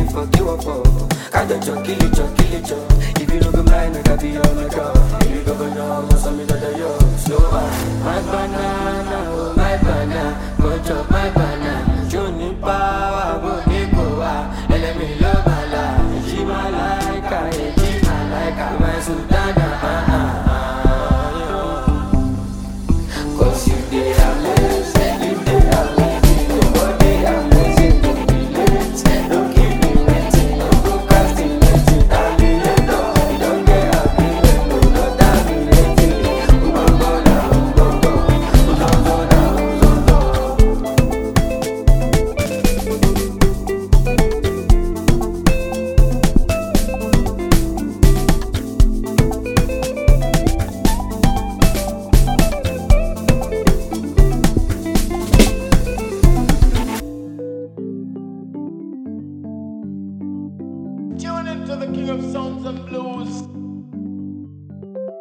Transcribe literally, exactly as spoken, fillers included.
for, give up for. Can't just kill it, just kill it, just. If you don't go mind, I can be on my car. If you go go down, must have me that yo. Slow down. My banana, oh my banana, go chop my banana. Johnny power, go Nicoa, and let me love my life. She my like, I she my like, I my sultana. Cause you did amazing, you did amazing. Nobody amazing, don't be late. Don't keep me waiting, don't procrastinating. I'll be late, no, you don't get happy, no, no, don't be late. Go go down, go go, go down, go down, go down. Tune into the King of Sounds and Blues.